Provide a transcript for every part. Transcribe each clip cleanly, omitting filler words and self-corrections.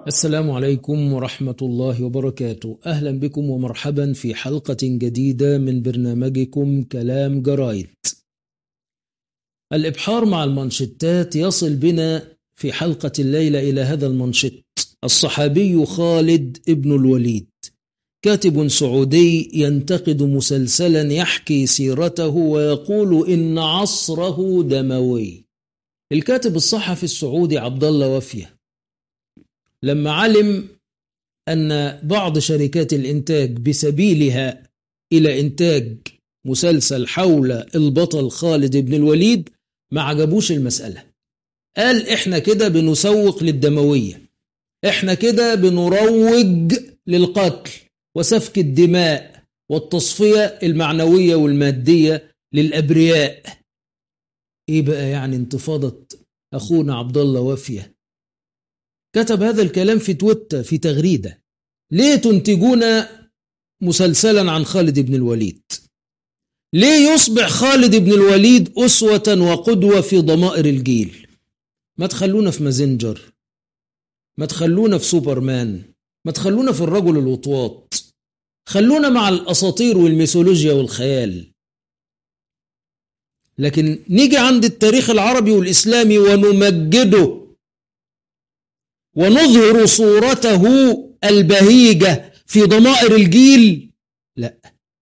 السلام عليكم ورحمة الله وبركاته. أهلا بكم ومرحبا في حلقة جديدة من برنامجكم كلام جرايد. الإبحار مع المنشطات يصل بنا في حلقة الليلة إلى هذا المنشط: الصحابي خالد ابن الوليد، كاتب سعودي ينتقد مسلسلا يحكي سيرته ويقول إن عصره دموي. الكاتب الصحفي السعودي عبد الله وفيه لما علم أن بعض شركات الإنتاج بسبيلها إلى إنتاج مسلسل حول البطل خالد بن الوليد ما عجبوش المسألة. قال إحنا كده بنسوق للدموية، إحنا كده بنروج للقتل وسفك الدماء والتصفية المعنوية والمادية للأبرياء. إيه بقى يعني انتفاضة أخونا عبد الله وفيه؟ كتب هذا الكلام في تويتر في تغريدة: ليه تنتجون مسلسلا عن خالد بن الوليد؟ ليه يصبح خالد بن الوليد أسوة وقدوة في ضمائر الجيل؟ ما تخلونا في مازنجر، ما تخلونا في سوبرمان، ما تخلونا في الرجل الوطواط، خلونا مع الأساطير والميثولوجيا والخيال. لكن نيجي عند التاريخ العربي والإسلامي ونمجده ونظهر صورته البهيجة في ضمائر الجيل؟ لا.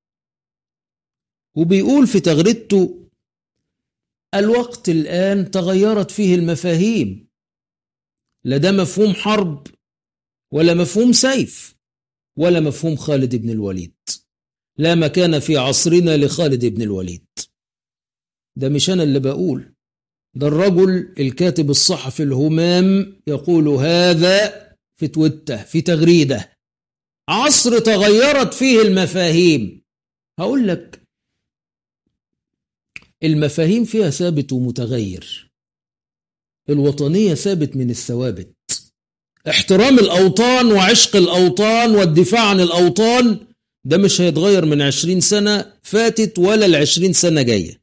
وبيقول في تغريدته: الوقت الآن تغيرت فيه المفاهيم، لا ده مفهوم حرب ولا مفهوم سيف ولا مفهوم خالد بن الوليد. لا مكان في عصرنا لخالد بن الوليد. ده مش أنا اللي بقول، ده الرجل الكاتب الصحفي الهمام يقول هذا في تويتر في تغريدة: عصر تغيرت فيه المفاهيم. هقول لك، المفاهيم فيها ثابت ومتغير. الوطنية ثابت من الثوابت، احترام الأوطان وعشق الأوطان والدفاع عن الأوطان، ده مش هيتغير من 20 سنة فاتت ولا 20 سنة جاية.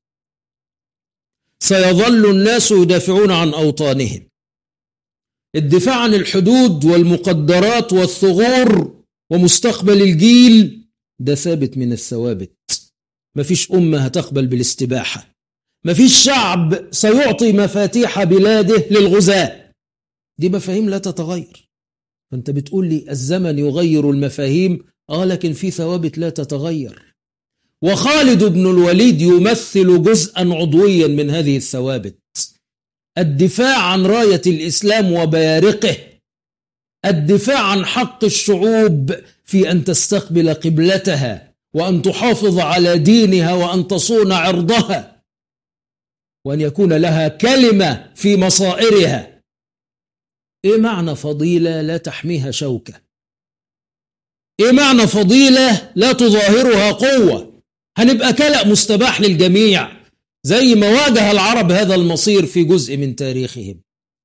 سيظل الناس يدافعون عن أوطانهم. الدفاع عن الحدود والمقدرات والثغور ومستقبل الجيل ده ثابت من الثوابت. مفيش أمة هتقبل بالاستباحة، مفيش شعب سيعطي مفاتيح بلاده للغزاة. دي مفاهيم لا تتغير. فأنت بتقول لي الزمن يغير المفاهيم، لكن في ثوابت لا تتغير. وخالد بن الوليد يمثل جزءا عضويا من هذه الثوابت: الدفاع عن راية الإسلام وبيارقه، الدفاع عن حق الشعوب في أن تستقبل قبلتها وأن تحافظ على دينها وأن تصون عرضها وأن يكون لها كلمة في مصائرها. إيه معنى فضيلة لا تحميها شوكة؟ إيه معنى فضيلة لا تظاهرها قوة؟ هنبقى كلأ مستباح للجميع زي ما واجه العرب هذا المصير في جزء من تاريخهم.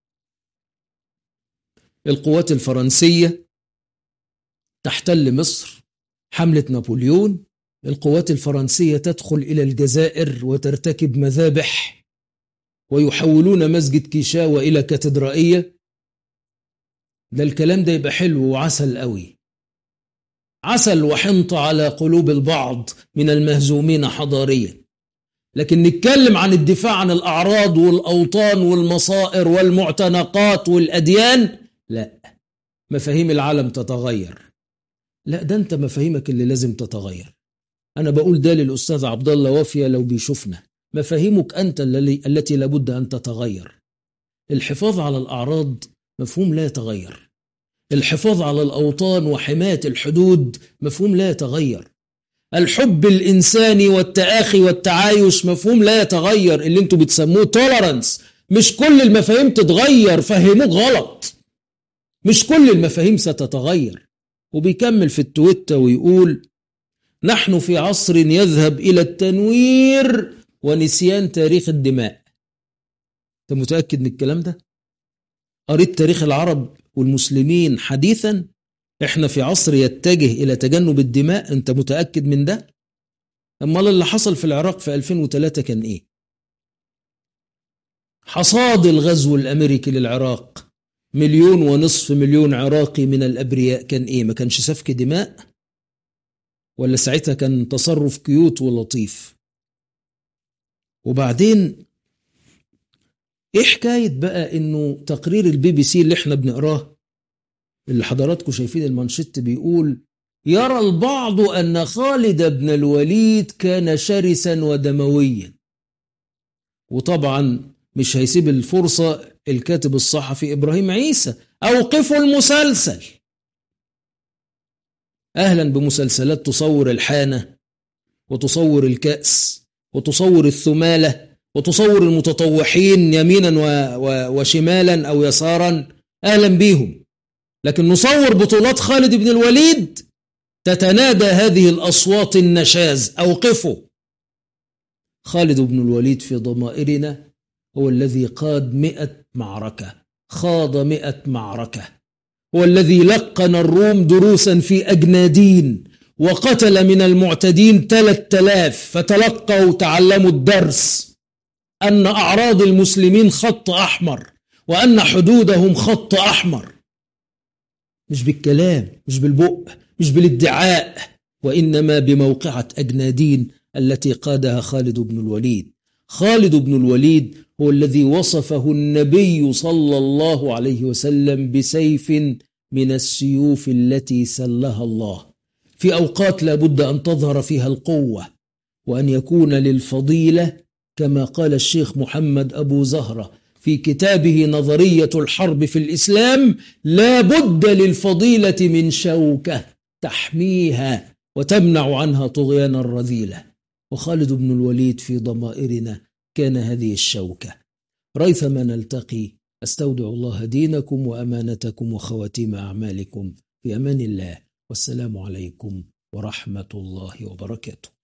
القوات الفرنسية تحتل مصر، حملة نابليون، القوات الفرنسية تدخل إلى الجزائر وترتكب مذابح ويحولون مسجد كيشاوة إلى كاتدرائية. ده الكلام ده يبقى حلو وعسل قوي، عسل وحنط على قلوب البعض من المهزومين حضاريا. لكن نتكلم عن الدفاع عن الأعراض والأوطان والمصائر والمعتنقات والأديان، لا. مفاهيم العالم تتغير، لا ده أنت مفاهيمك اللي لازم تتغير. أنا بقول ده للأستاذ عبد الله وفيه لو بيشوفنا: مفاهيمك أنت التي لابد أن تتغير. الحفاظ على الأعراض مفهوم لا يتغير، الحفاظ على الأوطان وحماية الحدود مفهوم لا يتغير، الحب الإنساني والتآخي والتعايش مفهوم لا يتغير اللي انتوا بتسموه تولرانس. مش كل المفاهيم تتغير، فهموك غلط، مش كل المفاهيم ستتغير. وبيكمل في التويتر ويقول: نحن في عصر يذهب إلى التنوير ونسيان تاريخ الدماء. انت متأكد من الكلام ده؟ قريت تاريخ العرب والمسلمين حديثا؟ احنا في عصر يتجه إلى تجنب الدماء، انت متأكد من ده؟ أما اللي حصل في العراق في 2003 كان ايه؟ حصاد الغزو الأمريكي للعراق 1.5 مليون عراقي من الأبرياء، كان إيه؟ ما كانش سفك دماء؟ ولا ساعتها كان تصرف كيوت ولطيف؟ وبعدين إيه حكاية بقى إنه تقرير الBBC اللي إحنا بنقراه، اللي حضراتكم شايفين المانشيت، بيقول يرى البعض أن خالد بن الوليد كان شرسا ودمويا. وطبعا مش هيسيب الفرصة الكاتب الصحفي إبراهيم عيسى، أوقفوا المسلسل. أهلا بمسلسلات تصور الحانة وتصور الكأس وتصور الثمالة وتصور المتطوحين يمينا وشمالا أو يسارا، أهلا بيهم. لكن نصور بطولات خالد بن الوليد تتنادى هذه الأصوات النشاز، أوقفوا. خالد بن الوليد في ضمائرنا هو الذي قاد 100 معركة، خاض 100 معركة، هو الذي لقن الروم دروسا في أجنادين، وقتل من المعتدين 3000 فتلقوا وتعلموا الدرس أن أعراض المسلمين خط أحمر، وأن حدودهم خط أحمر، مش بالكلام، مش بالبق، مش بالادعاء، وإنما بموقعة أجنادين التي قادها خالد بن الوليد. خالد بن الوليد هو الذي وصفه النبي صلى الله عليه وسلم بسيف من السيوف التي سلها الله، في أوقات لا بد أن تظهر فيها القوة، وأن يكون للفضيلة كما قال الشيخ محمد أبو زهرة في كتابه نظرية الحرب في الإسلام: لا بد للفضيلة من شوكة تحميها وتمنع عنها طغيان الرذيلة. وخالد بن الوليد في ضمائرنا كان هذه الشوكة. ريثما نلتقي، أستودع الله دينكم وأمانتكم وخواتيم أعمالكم، في أمان الله، والسلام عليكم ورحمة الله وبركاته.